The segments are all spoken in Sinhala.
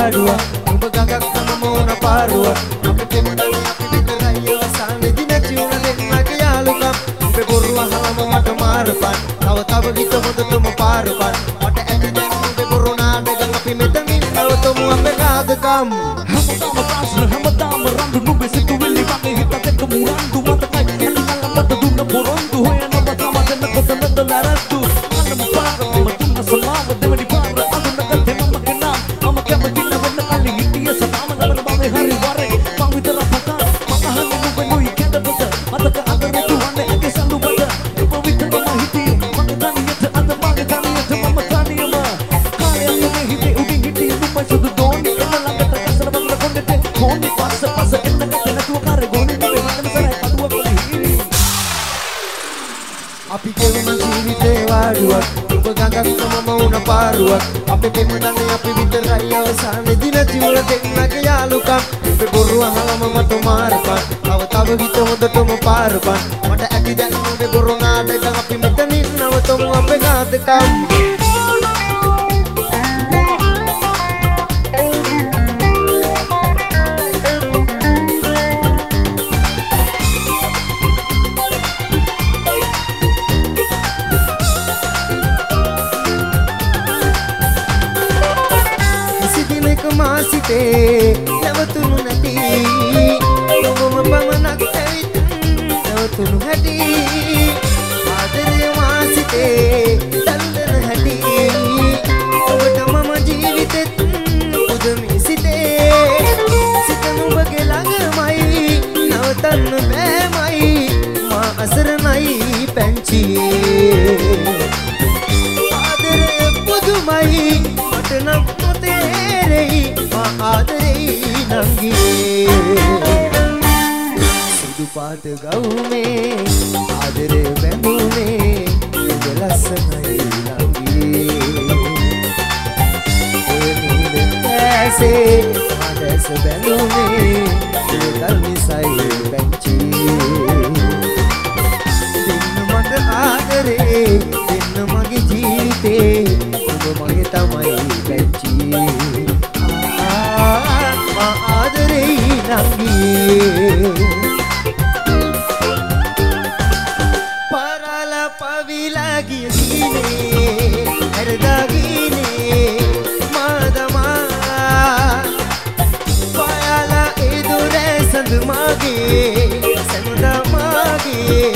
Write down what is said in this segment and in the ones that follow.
පාඩුවක් ඔබ ගඟක් මම මොන පාරුවක් අපේ පෙමුණනේ අපි විතරයි අවසානයේදී නැති වුණ දෙන්නගේ යාළුකම් ඔබේ බොරුව අහලම මට මාරපන් තව ගීත හොඳටම පාරපන් මට ඇති දැන් ඔබේ බොරු නාටකම් අපි මෙතනින් නවතමු අපේ කාදකම් හැමදාම ප්‍රශ්න හැමදාම රණ්ඩු නුඹේ සිතුවිලි වගේ හිතට එක මුරන්දු මතකයි එන්නලා මට දුන්න පොරොන්දු හොයන ඔබ තමදෙන්න කොතනද ලරද්දු අන්නම පාරම දුන්න සලාම දෙවනි පාර අඳුනගත්තේ මම කෙනා මම කැමති නැවෙන්න කලින් හිටිය සතාම නවල බවේ හරි වරේ මං විතර පතා මම අහන්නේ නුඹේ නොයි කැඳපත අතක අතරේ දුවන්නේ ඇගේ සඳු බඩ ඔබ විතරම හිටියේ මගේ තනියට අද මගේ තනියට මම තනියම කාලයක් මේ හිතේ උඩින් හිටියේ නුඹ සුදු දෝනි එන්න ළඟට කසල බංගල කොණ්ඩේ කොණ්ඩේ පස්ස එන්න කැට නැතුව කාරේ ගෝනේ නෙවෙයි මම කරයි අදුව කොලි අපි කෙවුන ජීවිතේ වාඩුවක් ඔබ ගඟක් මම වුණ පාරුවක් අපේ පෙමුණනේ අපි විතරයි අවසානයේදී නැති වුණ දෙන්නගේ යාළුකම් ඔබේ බොරු අහලම මට මාරපන් තව ගීත හොඳටම පාරපන් මට ඇති දැන් ඔබේ බොරු නාටකම් අපි මෙතනින් නවතමු අපේ ඝාතකම් මාසිතේ නවතුණු නැති ඔබම පමණක් ඇවිත් නවතුණු හැටි ආදරේ මාසිතේ තල්ලන හැටි ඔබට මම ජීවිතෙත් පුදුමේ සිතේ සිත නුඹගේ ළඟමයි නවතන්න බෑමයි මා අසරණයි පැංචියේ ආදරේ පුදුමයි මට නම් මා ආදරේ නංගියේ සුදු පාට ගවුමේ ආදරේ බැඳුනේ ඔබ ලස්සනයි නංගියේ ඔය නිලේ ඇසේ ආදස බැඳුනේ ඔබ නිසයි පැංචියේ දෙන්න මට ආදරේ දෙන්න මගේ ජීවිතේ ඔබ මගේ තමයි පැංචියේ ආදරේ නංගියේ පරල පවිලා ගිය ගීනේ හරදා ගීනේ මාදමා පයලා ඉදුරේ සඳ මාගේ සඳ මාගේ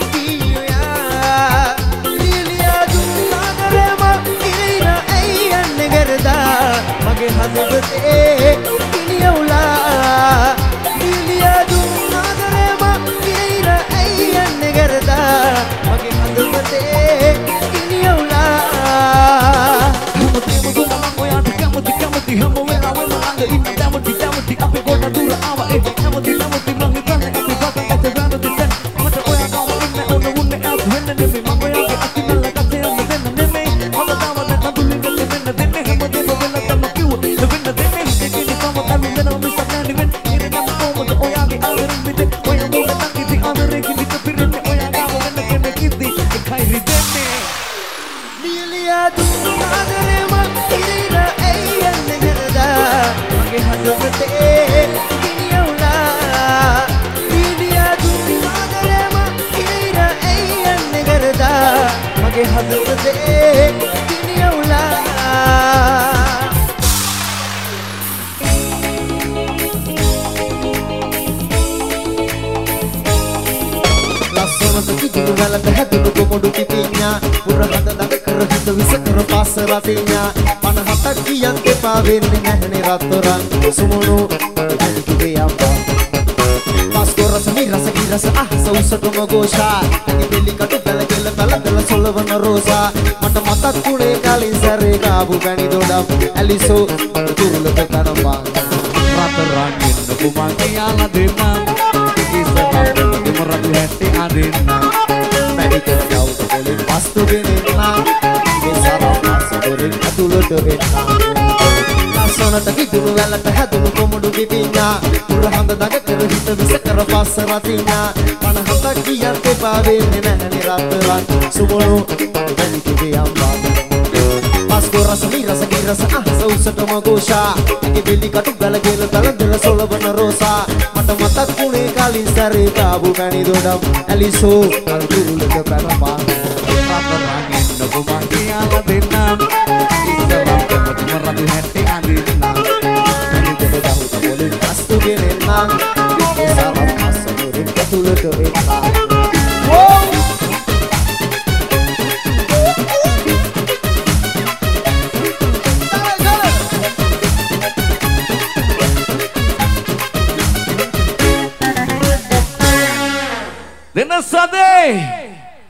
කියා නිලියා දුන්නාදරම ඉරින අයන්නේ ගරදා මගේ හදවතේ කිලියුලා නිලියා දුන්නාදරම ඉරින අයන්නේ ගරදා මගේ හදවතේ කිලියුලා හැමදේම දුන්නා මම ඔයාට කැමති හැම වෙලාවෙම ළඟ ඉන්න කැමති අපේ කොට දුර ආවා ඒ කැමති මං හිතන්නේ අපි පතන් ඇත වැරදි දැන් මට ඔයා ගාව ඉන්න ඕන උන්නේ ඇත් වෙන්න නෙමෙයි මම ඔයාගේ අතිමල්ල කතේ යන්න දෙන්න නෙමෙයි මම තාම නැතුළු ඉන්න වෙන්න දෙන්නේ හැමදේම වෙන්න තම කිව්වේ වෙන්න දෙන්නේ ඒකේ තම කලින් දෙනවා මිසක් නෑ නෙවෙයි ඉරේ නම් කොහොමද ඔයාගේ ආදරෙන් පිට ඔයා මොකද නැති ආදරේ කිලිට පිරෙන්නේ ඔයා ගාව වෙන්න කෙනෙක් ඉද්දි එකයි රිදෙන්නේ නිලියා දුන්නාදරම ඉරින අයන්නේ ගරදා මගේ හදවතේ කිලියුලා නිලියා දුන්නාදරම ඉරින අයන්නේ ගරදා මගේ හදවතේ කිලියුලා කිදුණු වලට හැදුණු කොමුඩු පිපිඤ්ඤා පුර හද දඟ කර හිත විස කර පාස රතිඤ්ඤා 57ක් කියන්ට එපා වෙන්නේ නැහනේ රත්තරන් සුමුණු කිදුවේ යම්පා පාස්කෝ රස මිරස කිරස අහස උසටම ගෝෂා ඉපෙලි කටු බැල කෙල බැල බැල සොලවන රෝසා මට මතක් වුණේ කලින් සැරේ කාපු පැණි දොඩම් ඇලිසෝ දුර්ලභ තරම්බා රත්තරන් එන්න කුමන් කියලා දෙන්නම් Muradu hati adina Medical jauh boleh pastu genena Besara masa goreng atulu derena Nasona taki dulu wala taha dulu komodu bibinya Purahan daga kero hita bisa kero pasa ratinya Mana hata kiyan te pawe nena ni rataran Sumulu bani kebe amba Pasko rasa mi rasa kira රස අහස උසටම ගෝෂා ඇගේ බෙලි කටු ගලගෙල දලදල සොලවන රෝසා මට මතක් වුණේ කලින් සැරේ කාපු පැණි දොඩම් ඇලිසෝ කල්කුරුලක පැනපා රාගයෙන් නොබුමා කියලා දෙන්නම් ඉස්සරම් කමටම රතු හැටි අඳින්නම් පැණි දෙක දහුත පොලින් අස්තු ගෙනෙන්නම් ඉස්සරම් අස්සමුරින් කතුලට එක්කා Denasade